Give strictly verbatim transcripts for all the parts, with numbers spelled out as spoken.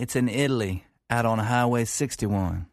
It's in Italy, out on Highway sixty-one.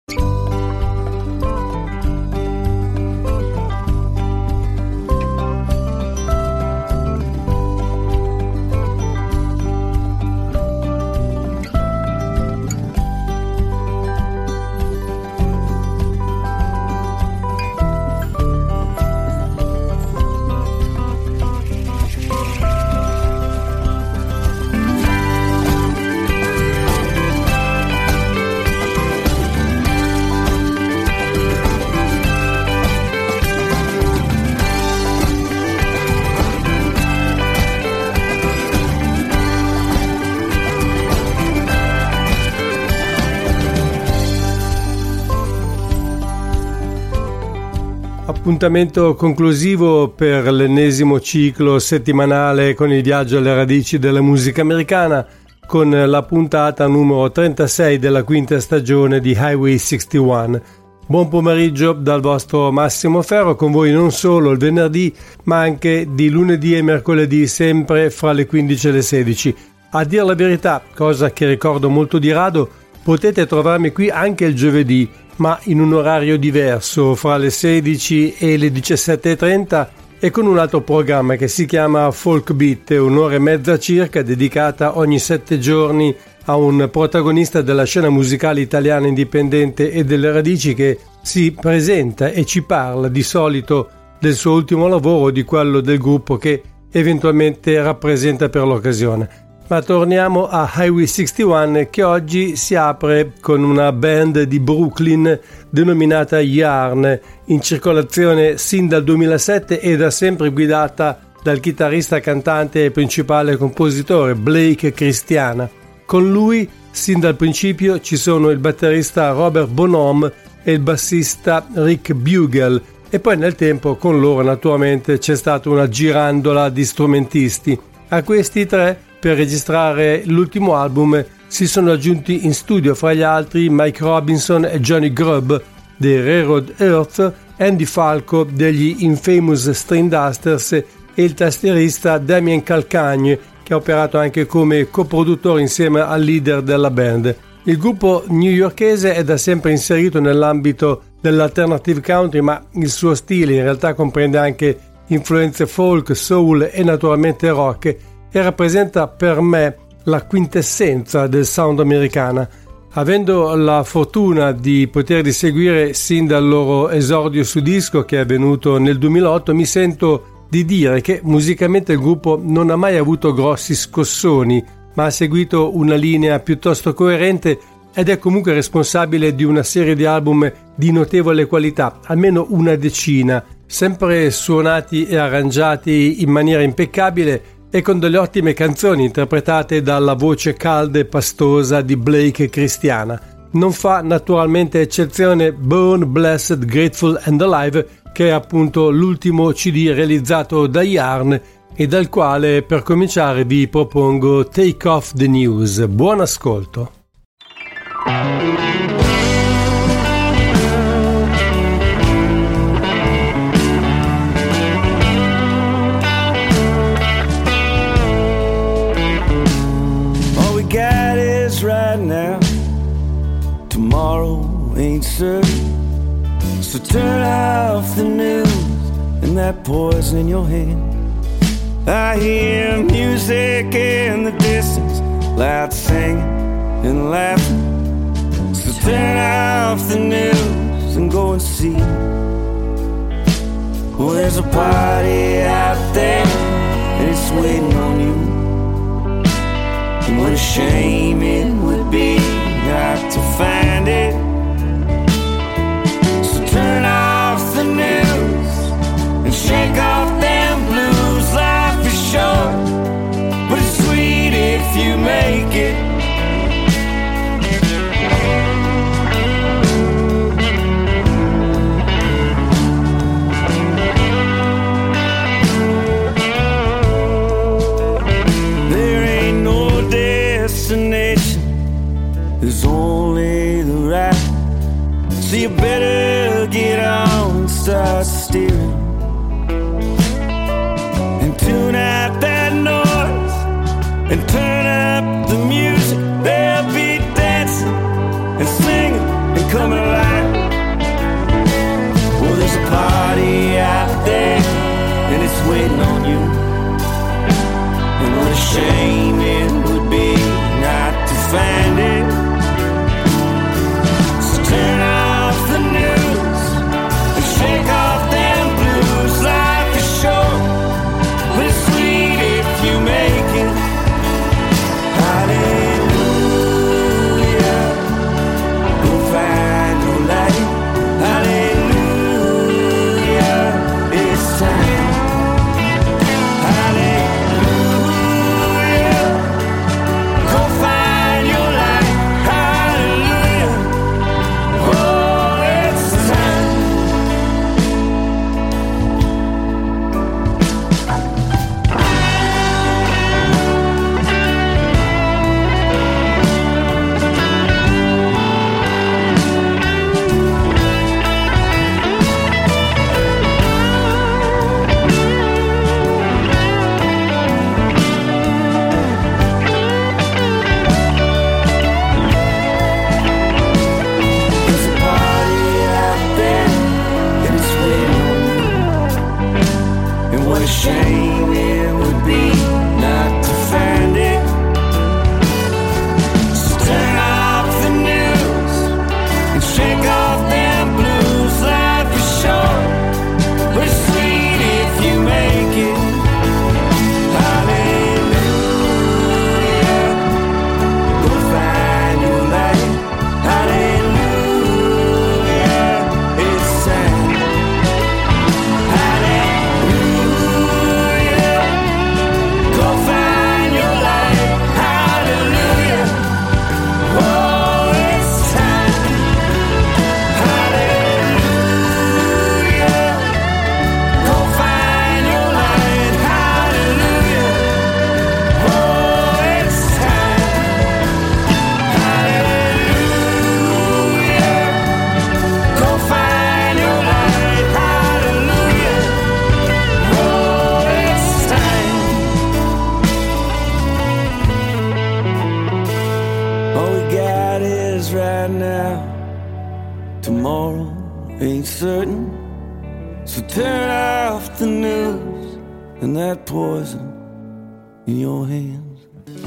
Appuntamento conclusivo per l'ennesimo ciclo settimanale con il viaggio alle radici della musica americana, con la puntata numero trentasei della quinta stagione di Highway sessantuno. Buon pomeriggio dal vostro Massimo Ferro, con voi non solo il venerdì ma anche di lunedì e mercoledì, sempre fra le quindici e le sedici. A dire la verità, cosa che ricordo molto di rado, potete trovarmi qui anche il giovedì, ma in un orario diverso, fra le sedici e le diciassette e trenta, e con un altro programma che si chiama Folk Beat, un'ora e mezza circa dedicata ogni sette giorni a un protagonista della scena musicale italiana indipendente e delle radici, che si presenta e ci parla di solito del suo ultimo lavoro o di quello del gruppo che eventualmente rappresenta per l'occasione. Ma torniamo a Highway sessantuno, che oggi si apre con una band di Brooklyn denominata Yarn, in circolazione sin dal duemilasette e da sempre guidata dal chitarrista, cantante e principale compositore Blake Christiana. Con lui sin dal principio ci sono il batterista Robert Bonhomme e il bassista Rick Bugle, e poi nel tempo con loro naturalmente c'è stata una girandola di strumentisti. A questi tre, per registrare l'ultimo album, si sono aggiunti in studio fra gli altri Mike Robinson e Johnny Grubb dei Railroad Earth, Andy Falco degli Infamous String Dusters e il tastierista Damien Calcagne, che ha operato anche come coproduttore insieme al leader della band. Il gruppo newyorkese è da sempre inserito nell'ambito dell'alternative country, ma il suo stile in realtà comprende anche influenze folk, soul e naturalmente rock, e rappresenta per me la quintessenza del sound americana. Avendo la fortuna di poterli seguire sin dal loro esordio su disco, che è avvenuto nel duemilaotto, mi sento di dire che musicalmente il gruppo non ha mai avuto grossi scossoni, ma ha seguito una linea piuttosto coerente ed è comunque responsabile di una serie di album di notevole qualità, almeno una decina, sempre suonati e arrangiati in maniera impeccabile e con delle ottime canzoni interpretate dalla voce calda e pastosa di Blake Christiana. Non fa naturalmente eccezione Born, Blessed, Grateful and Alive, che è appunto l'ultimo C D realizzato da Yarn e dal quale per cominciare vi propongo Take Off the News. Buon ascolto. Right now, tomorrow ain't certain, so turn off the news and that poison in your hand. I hear music in the distance, loud singing and laughing, so turn off the news and go and see. Well, there's a party out there and it's waiting on you. And what a shame it would be not to find it. So turn off the news and shake off them blues. Life is short, but it's sweet if you make it. There's only the right, so you better get on and start steering and tune out that noise and turn up the music. There'll be All we got is right now. Tomorrow ain't certain. So turn off the news and that poison in your hands.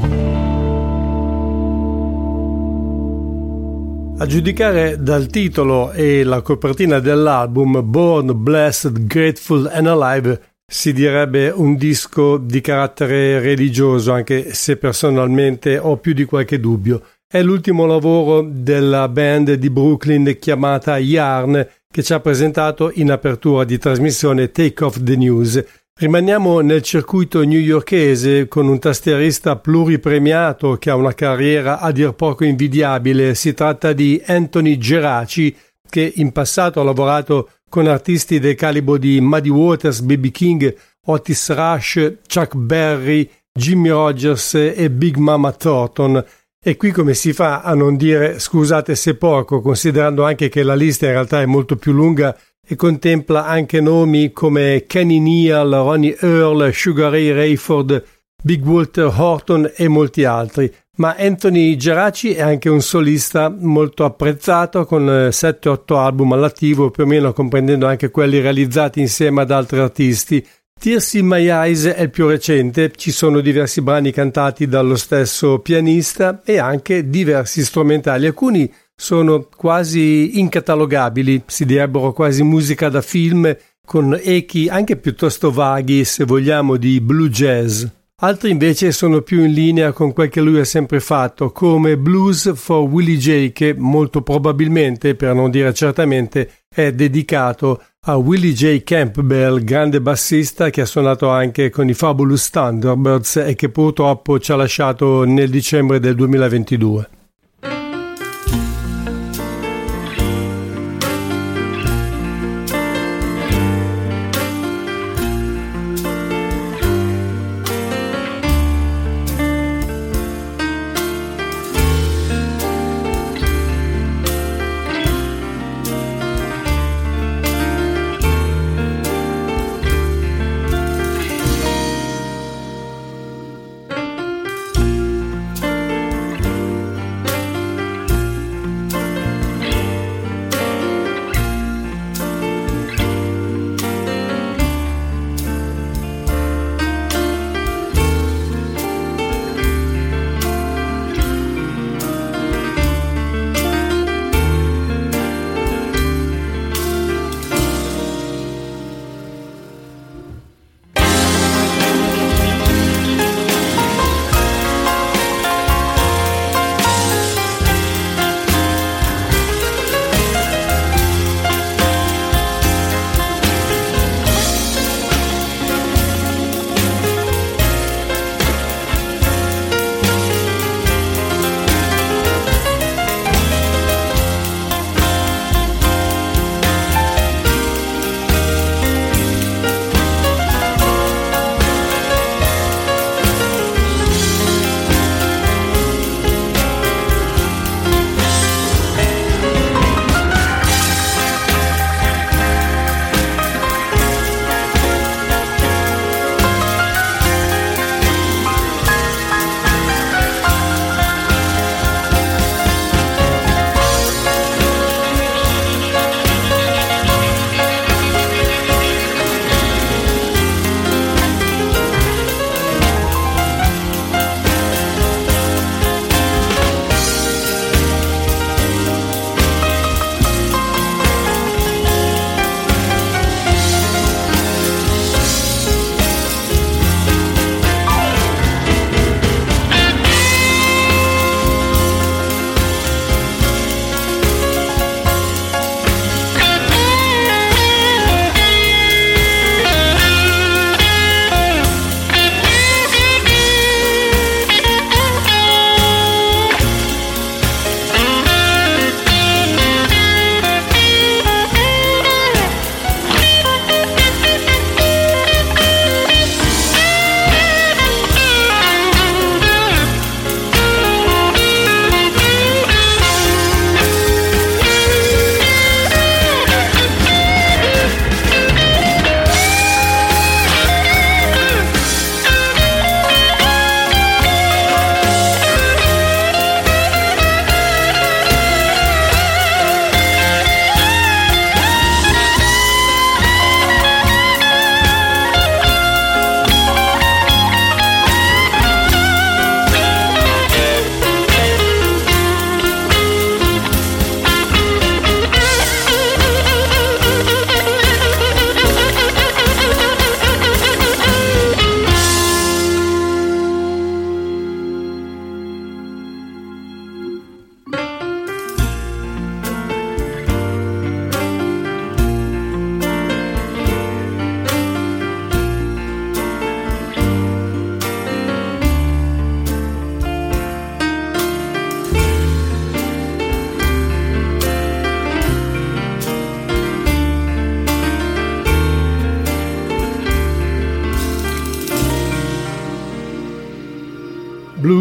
A giudicare dal titolo e la copertina dell'album Born, Blessed, Grateful and Alive, si direbbe un disco di carattere religioso, anche se personalmente ho più di qualche dubbio. È l'ultimo lavoro della band di Brooklyn chiamata Yarn, che ci ha presentato in apertura di trasmissione Take Off the News. Rimaniamo nel circuito newyorkese con un tastierista pluripremiato che ha una carriera a dir poco invidiabile. Si tratta di Anthony Geraci, che in passato ha lavorato con artisti del calibro di Muddy Waters, B B King, Otis Rush, Chuck Berry, Jimmy Rogers e Big Mama Thornton. E qui come si fa a non dire scusate se poco, considerando anche che la lista in realtà è molto più lunga e contempla anche nomi come Kenny Neal, Ronnie Earl, Sugar Ray Rayford, Big Walter Horton e molti altri. Ma Anthony Geraci è anche un solista molto apprezzato, con sette otto album all'attivo, più o meno comprendendo anche quelli realizzati insieme ad altri artisti. Tears in My Eyes è il più recente, ci sono diversi brani cantati dallo stesso pianista e anche diversi strumentali, alcuni sono quasi incatalogabili, si direbbero quasi musica da film, con echi anche piuttosto vaghi, se vogliamo, di blue jazz. Altri invece sono più in linea con quel che lui ha sempre fatto, come Blues for Willie J, che molto probabilmente, per non dire certamente, è dedicato a Willie J. Campbell, grande bassista che ha suonato anche con i Fabulous Thunderbirds e che purtroppo ci ha lasciato nel dicembre del duemilaventidue.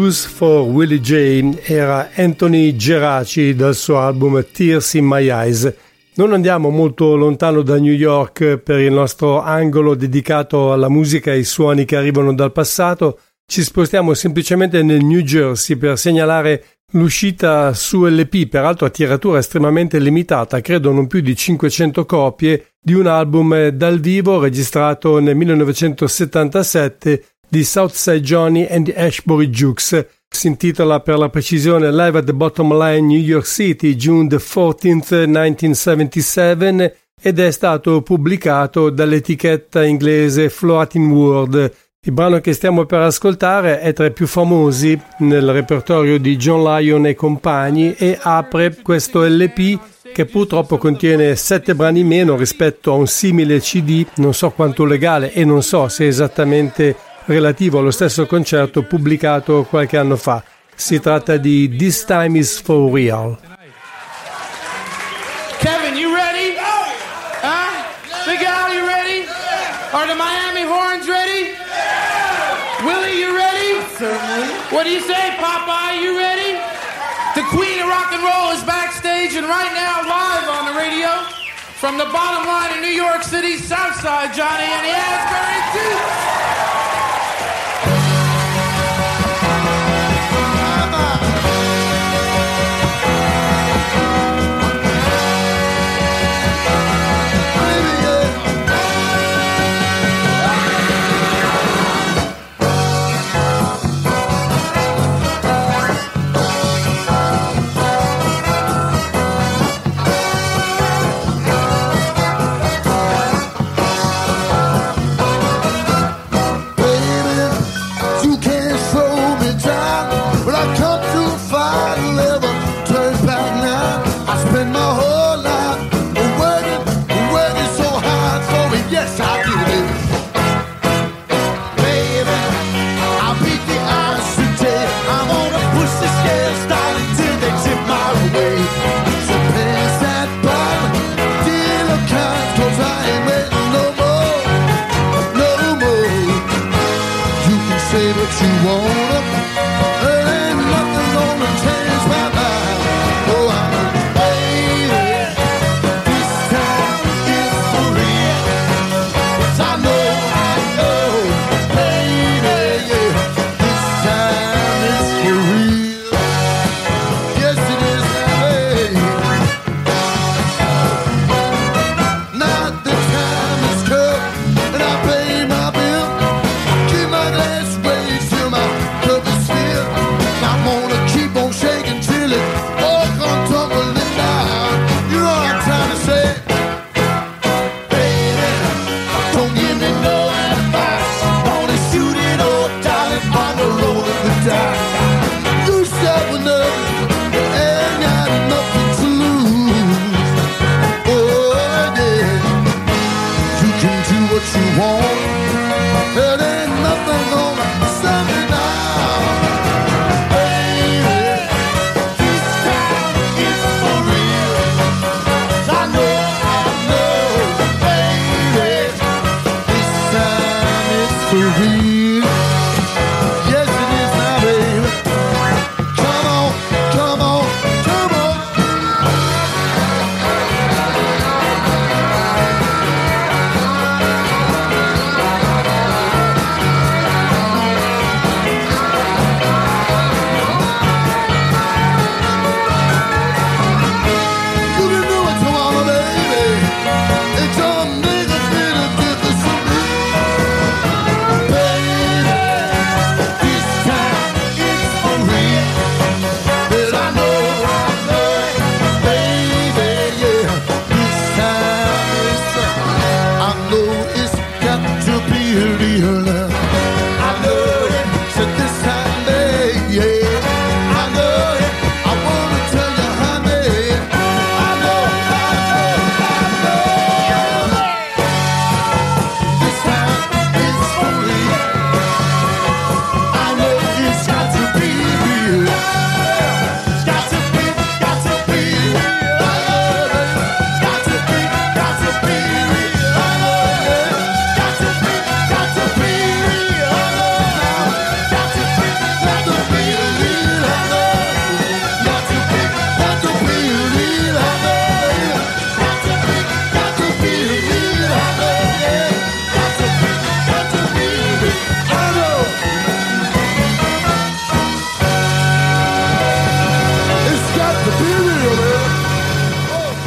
Blues for Willie J era Anthony Geraci dal suo album Tears in My Eyes. Non andiamo molto lontano da New York per il nostro angolo dedicato alla musica e ai suoni che arrivano dal passato. Ci spostiamo semplicemente nel New Jersey per segnalare l'uscita su L P, peraltro a tiratura estremamente limitata, credo non più di cinquecento copie, di un album dal vivo registrato nel millenovecentosettantasette di Southside Johnny and the Ashbury Jukes. Si intitola per la precisione Live at the Bottom Line New York City, June the fourteenth, nineteen seventy-seven, ed è stato pubblicato dall'etichetta inglese Floating World. Il brano che stiamo per ascoltare è tra i più famosi nel repertorio di John Lyon e compagni e apre questo L P che purtroppo contiene sette brani meno rispetto a un simile C D, non so quanto legale e non so se esattamente relativo allo stesso concerto pubblicato qualche anno fa. Si tratta di This Time Is For Real. Kevin, you ready? Huh? Big Al, you ready? Are the Miami Horns ready? Willie, you ready? Certainly. What do you say, Popeye? You ready? The Queen of Rock and Roll is backstage and right now live on the radio from the bottom line in New York City, Southside Johnny and the Asbury Jukes.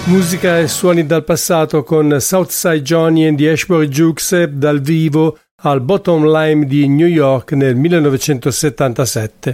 Musica e suoni dal passato con Southside Johnny and the Ashbury Jukes dal vivo al Bottom Line di New York nel millenovecentosettantasette.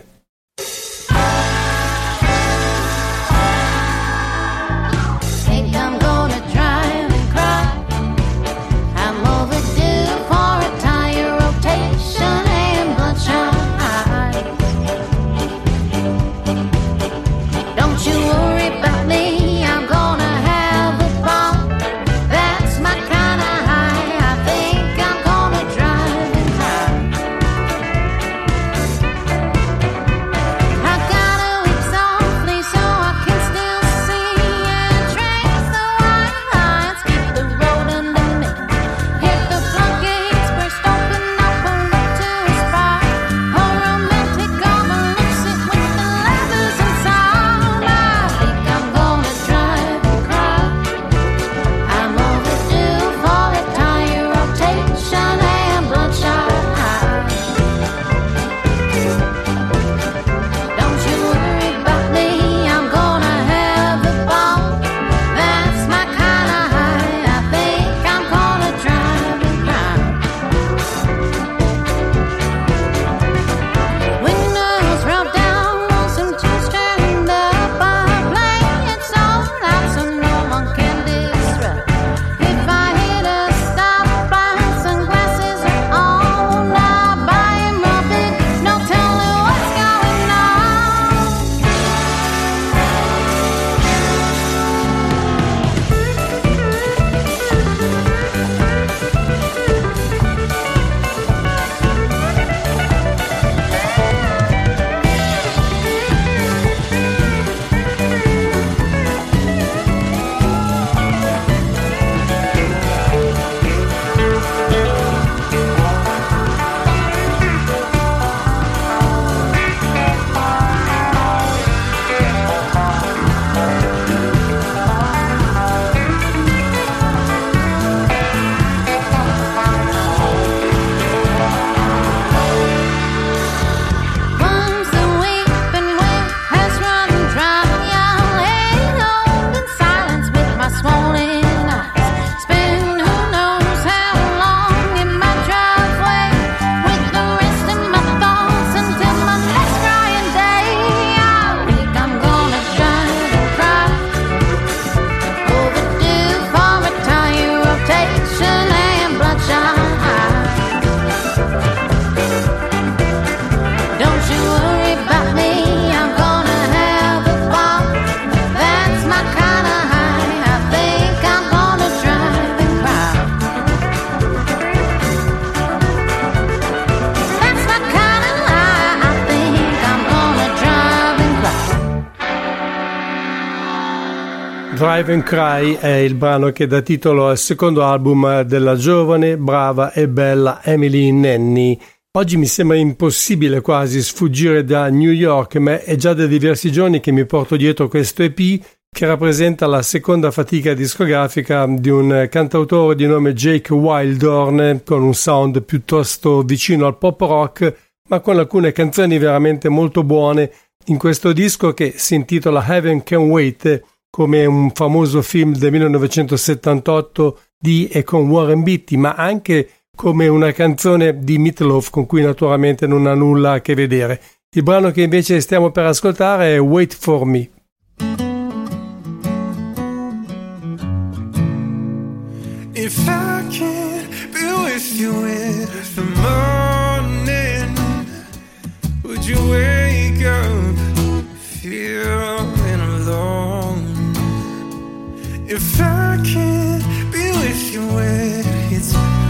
Drive and Cry è il brano che dà titolo al secondo album della giovane, brava e bella Emily Nenni. Oggi mi sembra impossibile quasi sfuggire da New York, ma è già da diversi giorni che mi porto dietro questo E P che rappresenta la seconda fatica discografica di un cantautore di nome Jake Wildorn, con un sound piuttosto vicino al pop rock, ma con alcune canzoni veramente molto buone in questo disco che si intitola Heaven Can Wait, come un famoso film del millenovecentosettantotto di e con Warren Beatty, ma anche come una canzone di Meat Loaf con cui naturalmente non ha nulla a che vedere. Il brano che invece stiamo per ascoltare è Wait For Me. If I can't be with you in the morning, would you wake up feeling alone? If I can't be with you when it's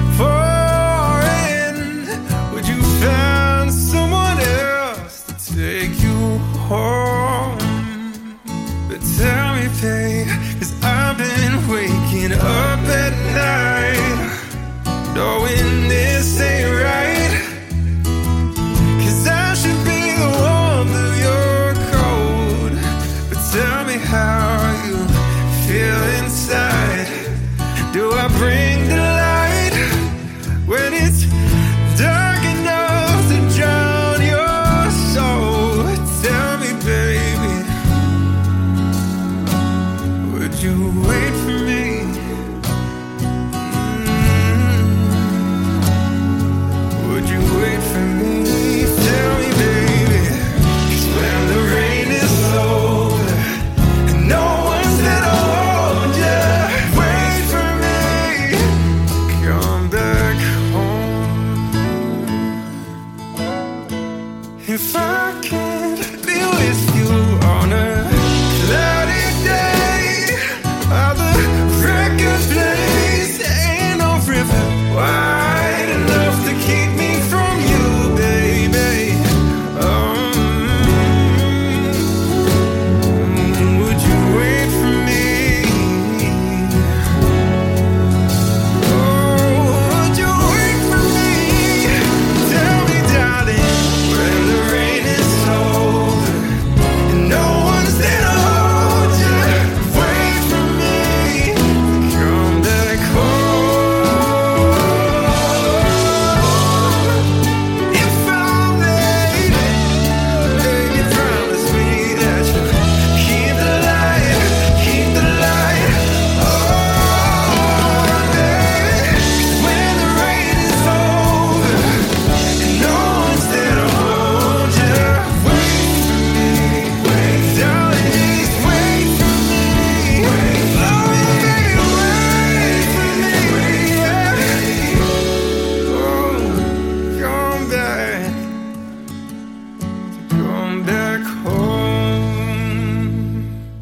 pouring, would you find someone else to take you home? But tell me, babe, 'cause I've been waking up at night knowing this ain't right, 'cause I should be the warmth of your cold. But tell me how you feel inside. Do I bring the light when it's dark enough to drown your soul? Tell me, baby, would you wait?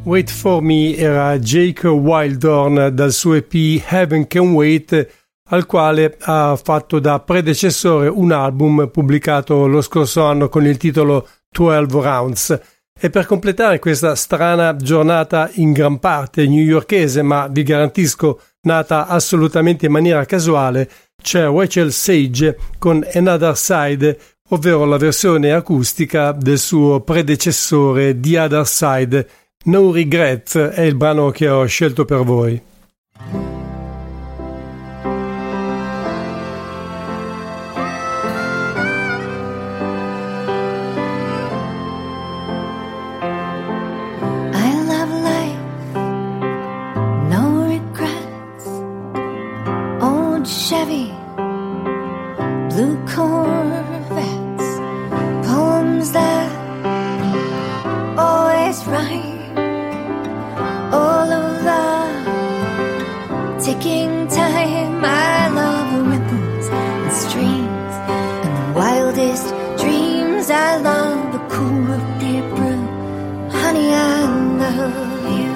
Wait for Me era Jake Wildorn dal suo E P Heaven Can Wait, al quale ha fatto da predecessore un album pubblicato lo scorso anno con il titolo twelve Rounds. E per completare questa strana giornata in gran parte newyorkese, ma vi garantisco nata assolutamente in maniera casuale, c'è Rachel Sage con Another Side, ovvero la versione acustica del suo predecessore The Other Side. No Regrets è il brano che ho scelto per voi. Chevy, blue Corvettes, poems that always rhyme, all of the ticking time. I love the ripples and streams and the wildest dreams. I love the cool root beer brew, honey, I love you.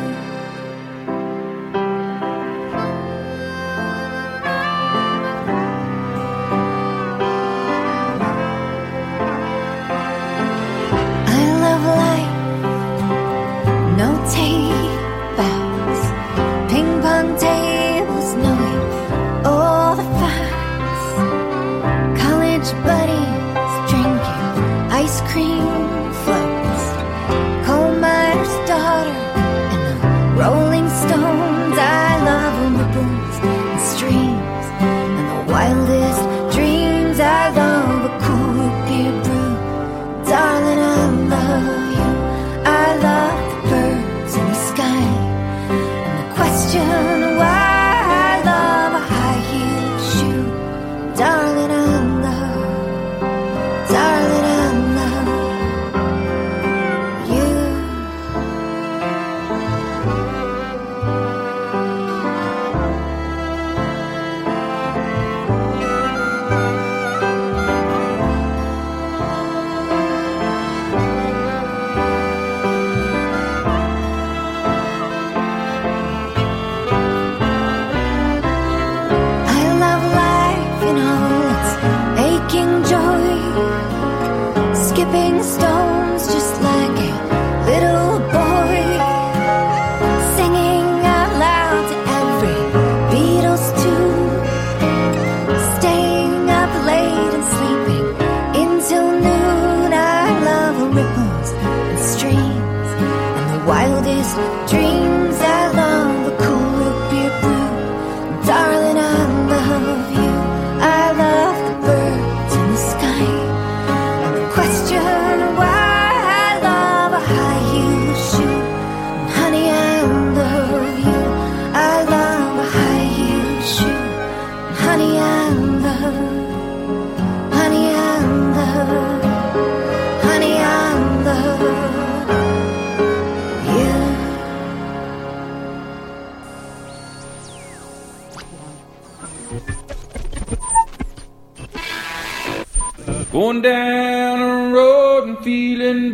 Going down a road and feeling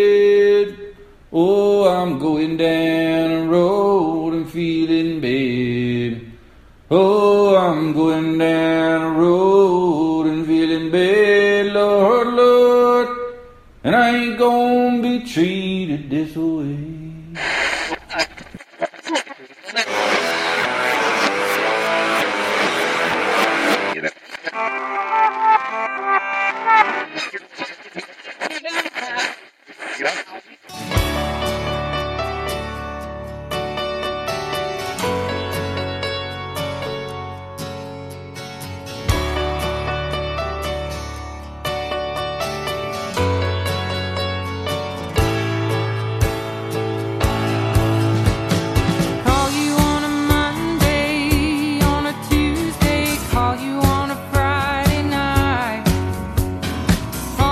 bad. Oh, I'm going down a road and feeling bad. Oh, I'm going down a road and feeling bad, Lord, Lord. And I ain't gonna be treated this way. Oh,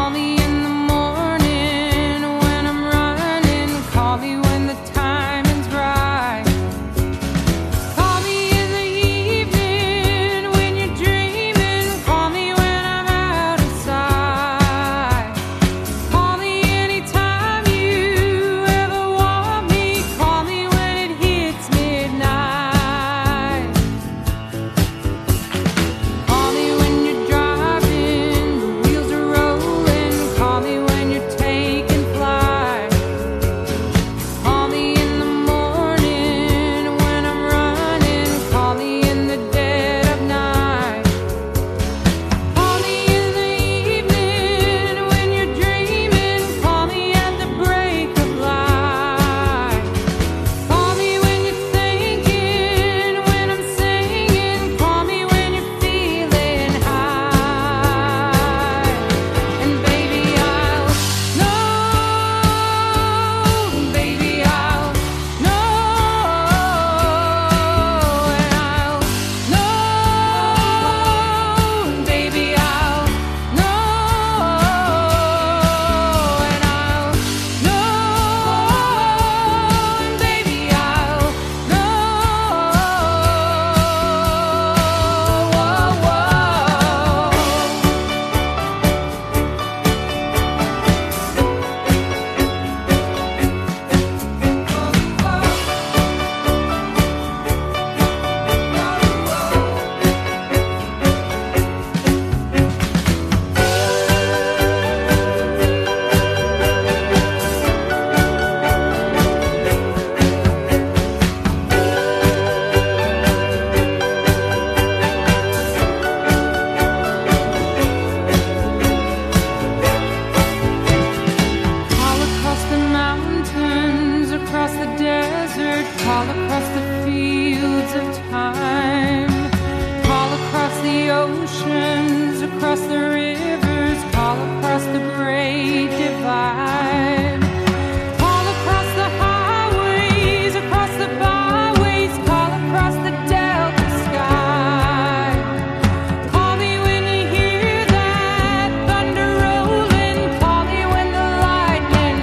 across the desert, call across the fields of time, call across the oceans, across the rivers, call across the great divide, call across the highways, across the byways, call across the delta sky. Call me when you hear that thunder rolling, call me when the lightning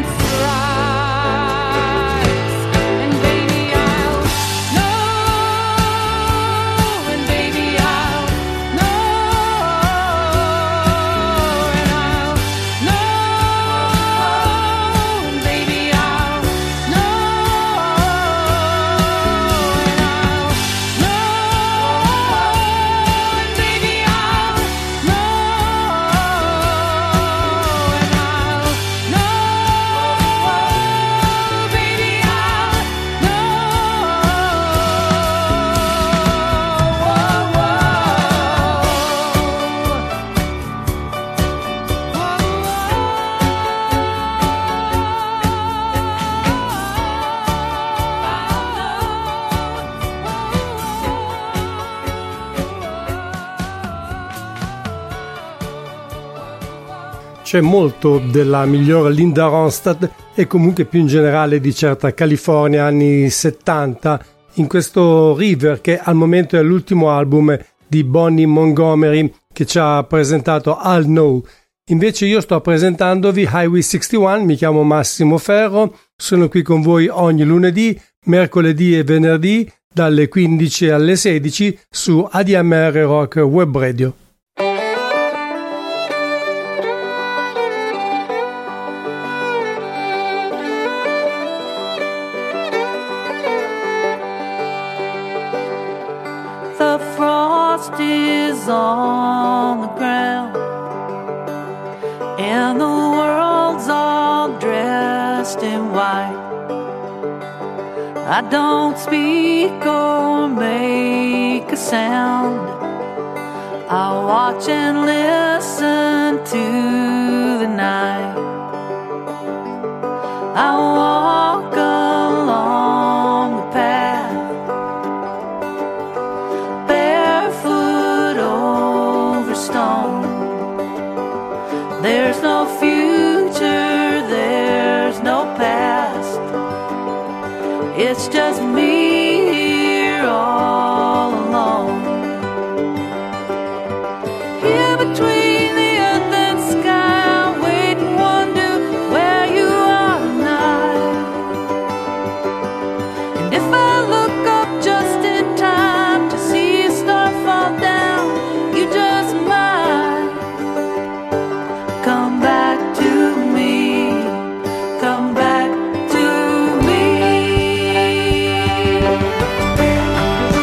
strikes. And baby I'll know, and baby I'll know, and I'll know, and baby I'll know, and I'll know, and baby I'll know, and I'll know, baby I'll C'è molto della migliore Linda Ronstadt e comunque più in generale di certa California anni settanta in questo River, che al momento è l'ultimo album di Bonnie Montgomery che ci ha presentato I'll Know. Invece io sto presentandovi Highway sessantuno, mi chiamo Massimo Ferro, sono qui con voi ogni lunedì, mercoledì e venerdì dalle quindici alle sedici su A D M R Rock Web Radio. The frost is on the ground, and the world's all dressed in white. I don't speak or make a sound. I watch and listen to the night. I walk along the path, barefoot over stone. There's no future, there's no past. It's just me here all alone. Here between the earth and sky, I wait and wonder where you are tonight. And if I look up just in time to see a star fall down, you just might come back to me, come back to me.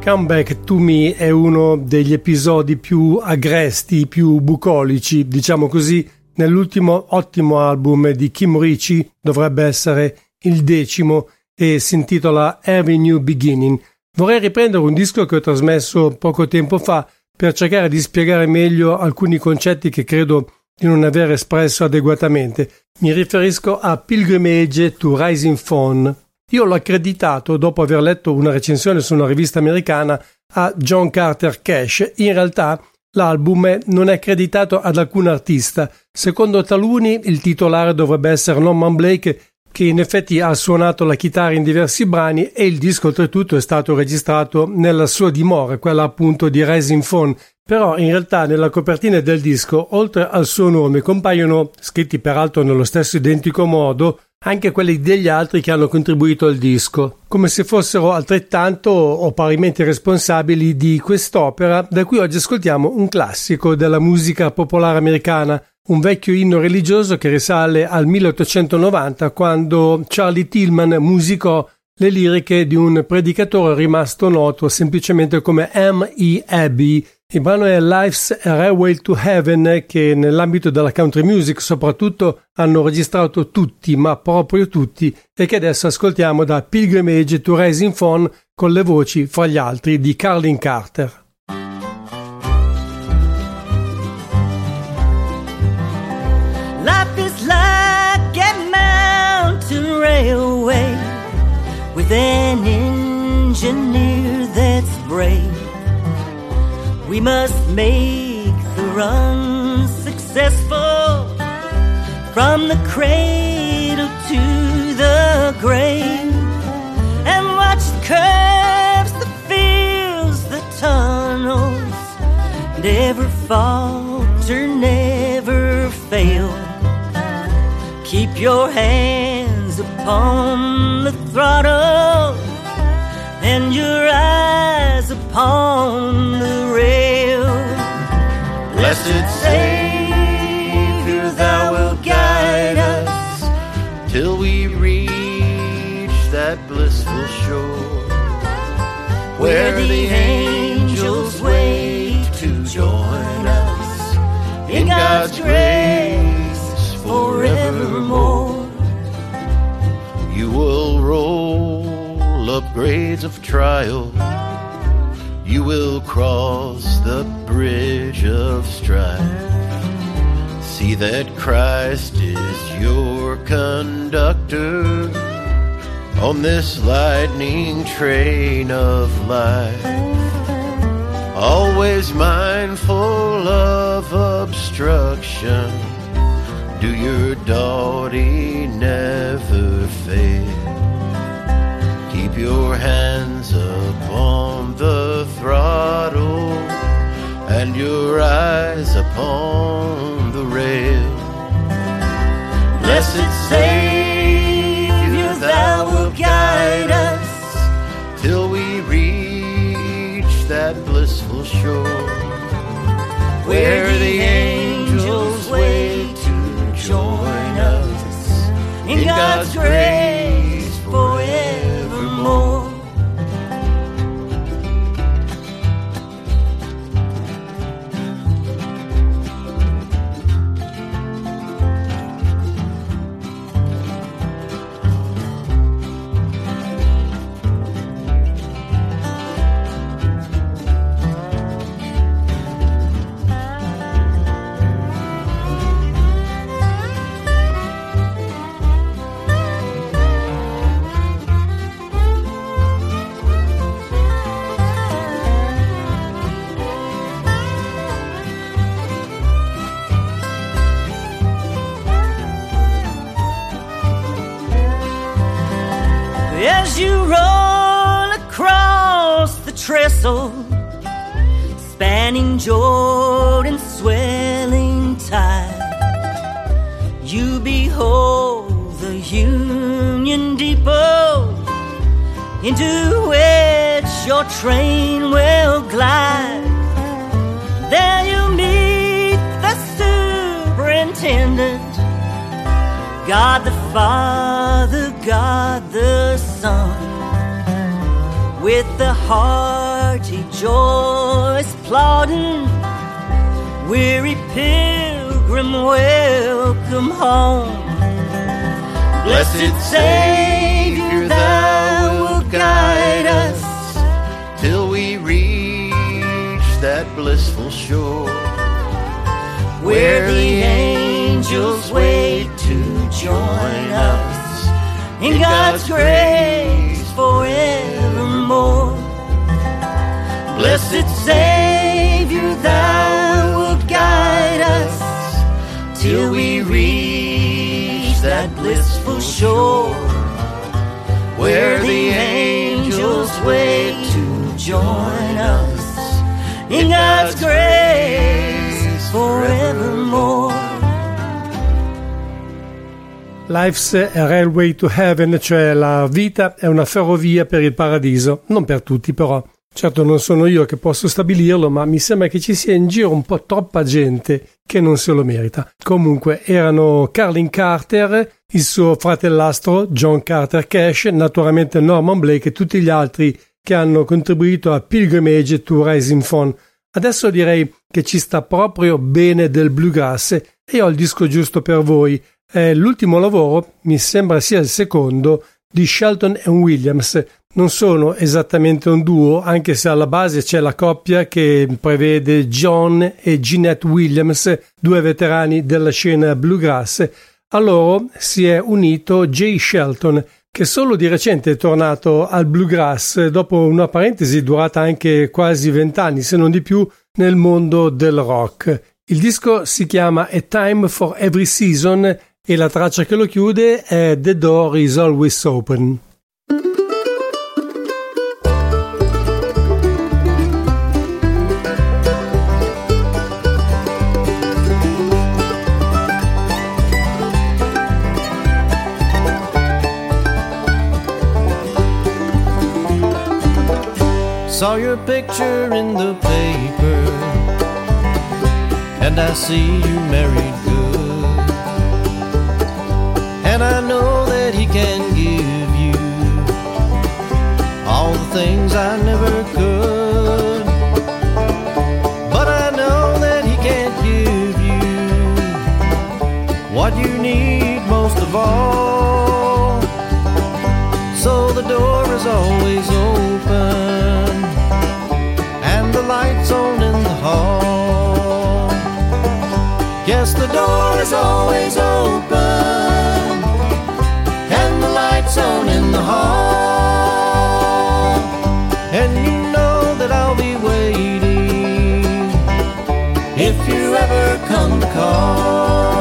Come Back to Me è uno degli episodi più agresti, più bucolici, diciamo così, nell'ultimo ottimo album di Kim Richey, dovrebbe essere il decimo, e si intitola Every New Beginning. Vorrei riprendere un disco che ho trasmesso poco tempo fa per cercare di spiegare meglio alcuni concetti che credo di non aver espresso adeguatamente. Mi riferisco a Pilgrimage to Rising Fawn. Io l'ho accreditato, dopo aver letto una recensione su una rivista americana, a John Carter Cash. In realtà l'album non è accreditato ad alcun artista. Secondo taluni il titolare dovrebbe essere Norman Blake, che in effetti ha suonato la chitarra in diversi brani, e il disco oltretutto è stato registrato nella sua dimora, quella appunto di Rising Fawn. Però in realtà nella copertina del disco, oltre al suo nome, compaiono, scritti peraltro nello stesso identico modo, anche quelli degli altri che hanno contribuito al disco, come se fossero altrettanto o parimenti responsabili di quest'opera, da cui oggi ascoltiamo un classico della musica popolare americana, un vecchio inno religioso che risale al milleottocentonovanta, quando Charlie Tillman musicò le liriche di un predicatore rimasto noto semplicemente come M E Abbey. Il brano è Life's a Railway to Heaven, che nell'ambito della country music soprattutto hanno registrato tutti, ma proprio tutti, e che adesso ascoltiamo da Pilgrimage to Rising Fawn, con le voci, fra gli altri, di Carlin Carter. Life is like a mountain railway with an engineer that's brave. We must make the run successful from the cradle to the grave, and watch the curves, the fields, the tunnels, never falter, never fail. Keep your hands upon the throttle and your eyes upon the rail. Blessed Savior, thou wilt guide us till we reach that blissful shore, where the angels wait to join us in God's grace forevermore. You will roll up grades of trial, you will cross the bridge of strife. See that Christ is your conductor on this lightning train of life, always mindful of obstruction. Do your doughty never fail. Keep your hands upon the throttle and your eyes upon the rail. Blessed Savior, thou wilt guide us till we reach that blissful shore, where the angels wait to join us in God's grace forevermore. As you roll across the trestle, spanning Jordan's swelling tide, you behold the Union Depot, into which your train will glide. There you meet the superintendent, God the Father, God the Son, with the hearty joyous plodding, weary pilgrim, welcome home. Blessed Savior, thou wilt guide us till we reach that blissful shore, where the angels wait to join us in God's grace forevermore. Blessed Savior, thou wilt guide us till we reach that blissful shore, where the angels wait to join us in God's grace forevermore. Life's a Railway to Heaven, cioè la vita è una ferrovia per il paradiso, non per tutti però. Certo non sono io che posso stabilirlo, ma mi sembra che ci sia in giro un po' troppa gente che non se lo merita. Comunque erano Carlin Carter, il suo fratellastro John Carter Cash, naturalmente Norman Blake e tutti gli altri che hanno contribuito a Pilgrimage to Rising Sun. Adesso direi che ci sta proprio bene del bluegrass e ho il disco giusto per voi. È l'ultimo lavoro, mi sembra sia il secondo, di Shelton and Williams. Non sono esattamente un duo, anche se alla base c'è la coppia che prevede John e Jeanette Williams, due veterani della scena bluegrass. A loro si è unito Jay Shelton, che solo di recente è tornato al bluegrass dopo una parentesi durata anche quasi vent'anni, se non di più, nel mondo del rock. Il disco si chiama A Time for Every Season e la traccia che lo chiude è The Door is Always Open. Saw your picture in the paper, and I see you married good, and I know that he can give you all the things I never could, but I know that he can't give you what you need most of all. So the door is always open, the lights on in the hall. Yes, the door is always open, and the lights on in the hall. And you know that I'll be waiting if you ever come to call.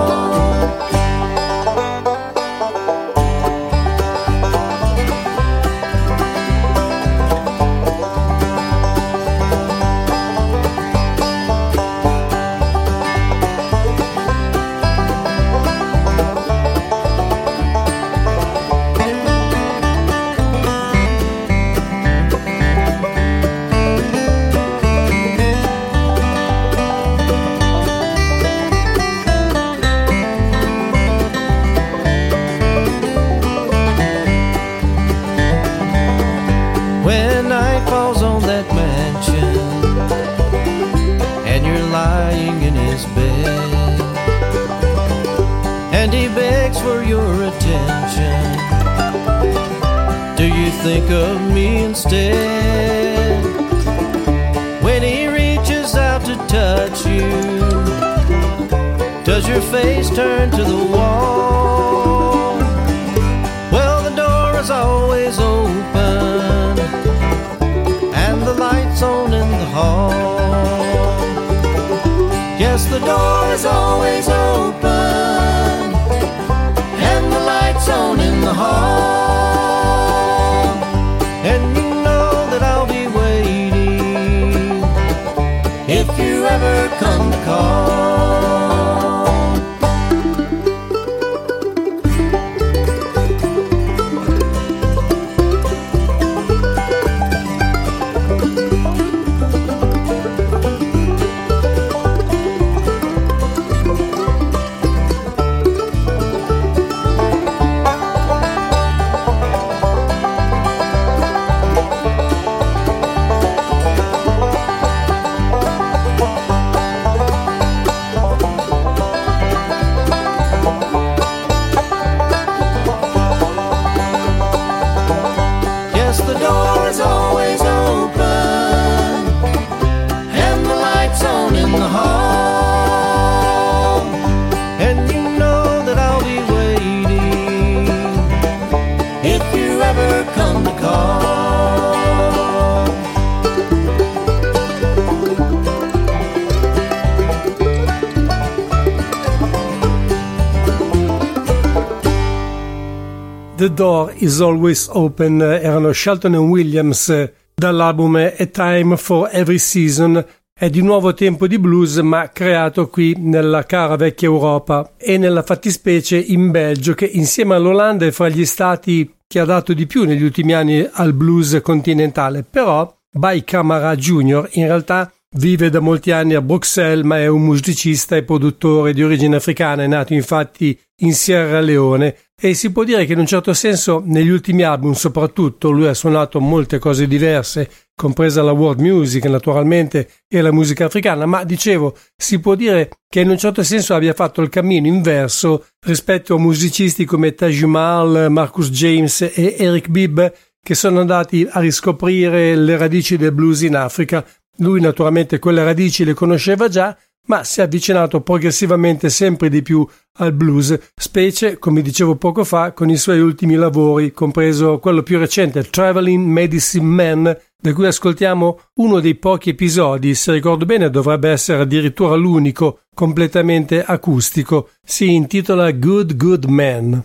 And he begs for your attention. Do you think of me instead? When he reaches out to touch you, does your face turn to the wall? Well, the door is always open, and the lights on in the hall. Yes, the door is always open, and the lights on in the hall. And you know that I'll be waiting if you ever come to call. The Door is Always Open erano Shelton and Williams dall'album A Time for Every Season. È di nuovo tempo di blues, ma creato qui nella cara vecchia Europa e nella fattispecie in Belgio, che insieme all'Olanda è fra gli stati che ha dato di più negli ultimi anni al blues continentale. Però By Camara Junior in realtà vive da molti anni a Bruxelles, ma è un musicista e produttore di origine africana, è nato infatti in Sierra Leone e si può dire che in un certo senso negli ultimi album soprattutto lui ha suonato molte cose diverse, compresa la world music naturalmente e la musica africana, ma dicevo si può dire che in un certo senso abbia fatto il cammino inverso rispetto a musicisti come Taj Mahal, Marcus James e Eric Bibb, che sono andati a riscoprire le radici del blues in Africa. Lui naturalmente quelle radici le conosceva già, ma si è avvicinato progressivamente sempre di più al blues, specie, come dicevo poco fa, con i suoi ultimi lavori, compreso quello più recente, Traveling Medicine Man, da cui ascoltiamo uno dei pochi episodi, se ricordo bene dovrebbe essere addirittura l'unico, completamente acustico. Si intitola Good Good Man.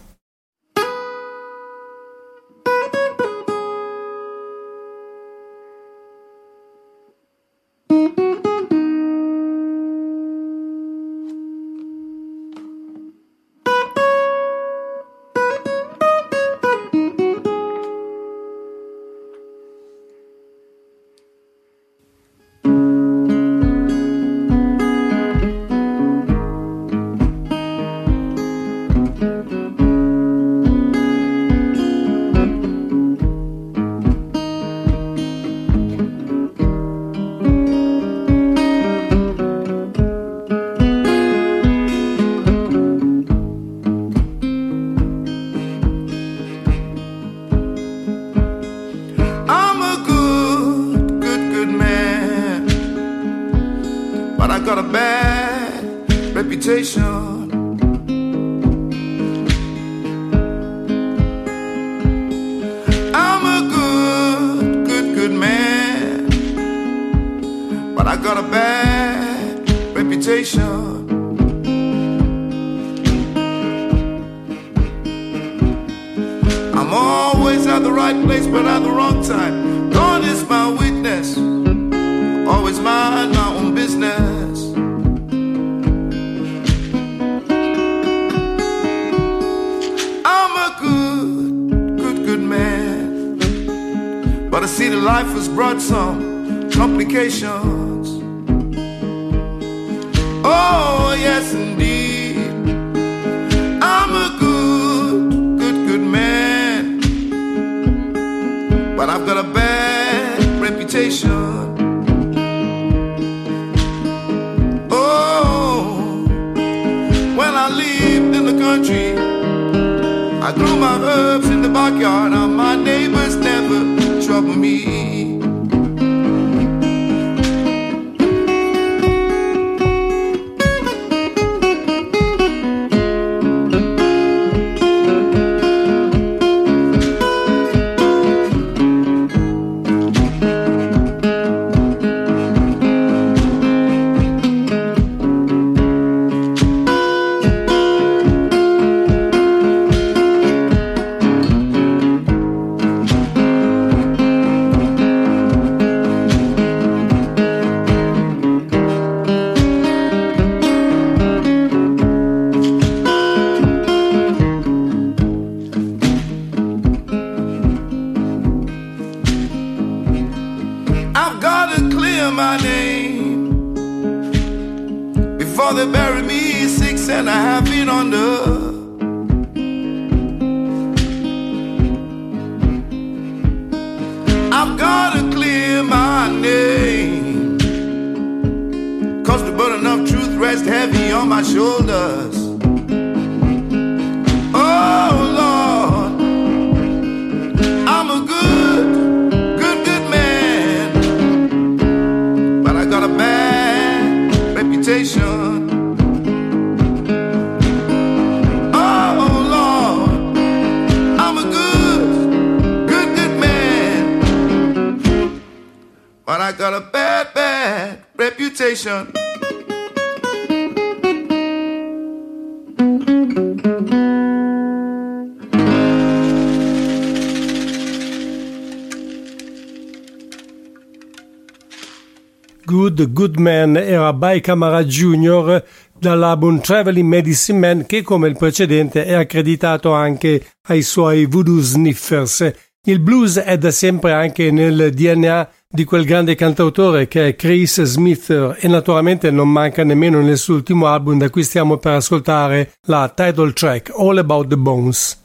Good Good Man era By Camara Junior dall'album Traveling Medicine Man, che come il precedente è accreditato anche ai suoi Voodoo Sniffers. Il blues è da sempre anche nel D N A di quel grande cantautore che è Chris Smith, e naturalmente non manca nemmeno nel suo ultimo album, da cui stiamo per ascoltare la title track All About the Bones.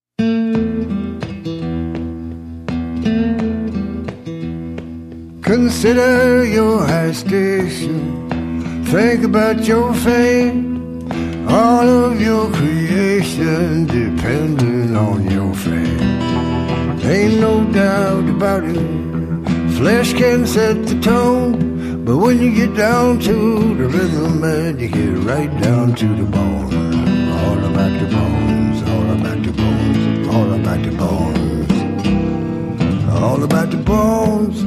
Consider your high station, think about your fame, all of your creation depending on your fame. Ain't no doubt about it, flesh can set the tone, but when you get down to the rhythm, man, you get right down to the bone. All about the bones, all about the bones, all about the bones, all about the bones.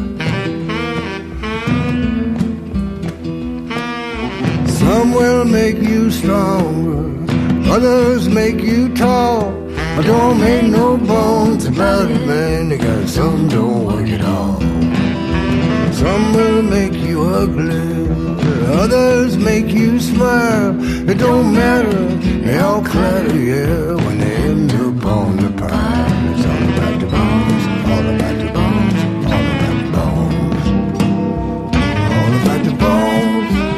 Some will make you stronger, others make you tall, but don't make no bones about it, man, they got some don't work at all. Some will make you ugly, others make you smile. It don't matter, they all clatter, yeah, when they end up on the pile. It's all about the bones, all about the bones, all about the bones, all about the bones.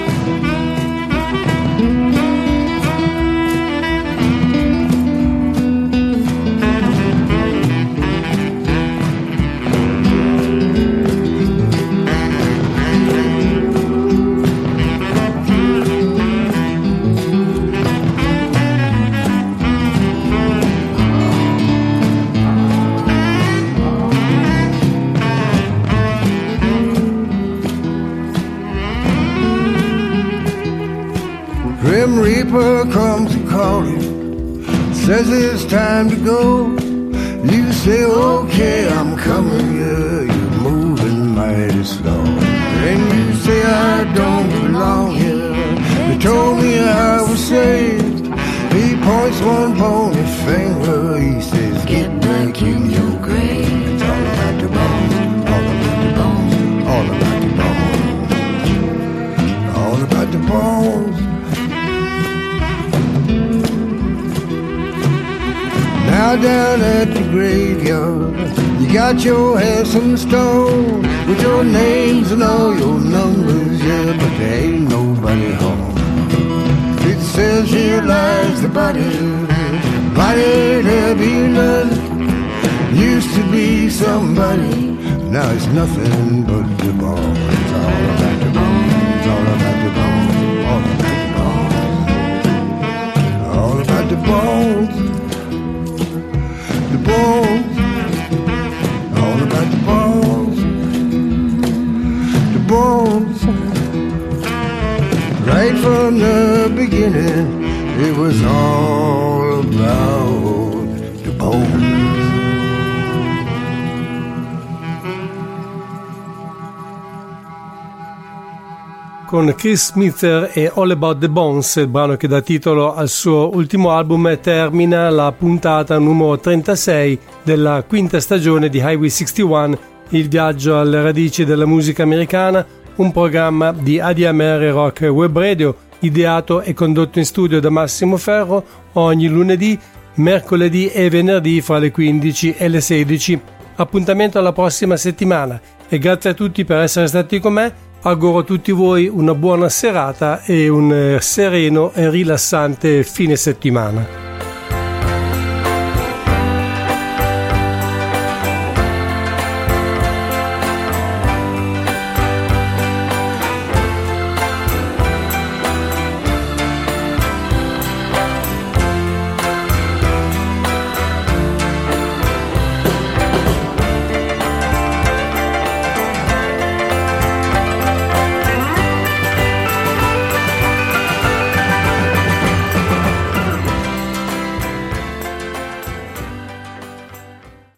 Grim Reaper comes a calling, says it's time to go. You say, okay, I'm coming, yeah, you're moving mighty slow. And you say, I don't belong here, they told me I was saved. He points one bony finger, he says, get back in your grave. It's all about the bones, all about the bones, all about the bones, all about the bones. Now down at the graveyard, you got your handsome stone with your names and all your numbers, yeah, but there ain't nobody home. It says here lies the body, body there be none. Used to be somebody, now it's nothing but the bones. It's all about the bones, all about the bones, all about the bones, all about the bones. The bones, all about the bones, the bones. Right from the beginning, it was all about the bones. Con Chris Smith e All About the Bones, il brano che dà titolo al suo ultimo album, termina la puntata numero trentasei della quinta stagione di Highway sessantuno, il viaggio alle radici della musica americana, un programma di A D M R Rock Web Radio, ideato e condotto in studio da Massimo Ferro ogni lunedì, mercoledì e venerdì fra le quindici e le sedici. Appuntamento alla prossima settimana e grazie a tutti per essere stati con me. Auguro a tutti voi una buona serata e un sereno e rilassante fine settimana.